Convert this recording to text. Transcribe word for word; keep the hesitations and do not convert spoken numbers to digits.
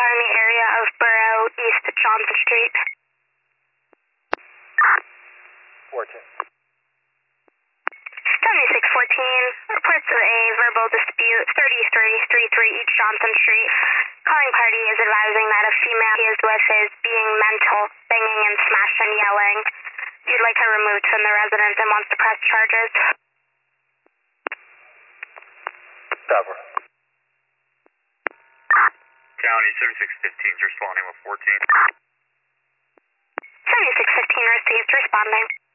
are in the area of Borough East Johnson Street. fourteen. seventy-six fourteen reports of a verbal dispute, thirty-three thirty-three East Johnson Street. Calling party is advising that a female he is with is being mental, banging and smash and yelling. You'd like her removed from the residence and wants to press charges. Cover. County seventy-six fifteen is responding with fourteen. seventy-six fifteen received, responding.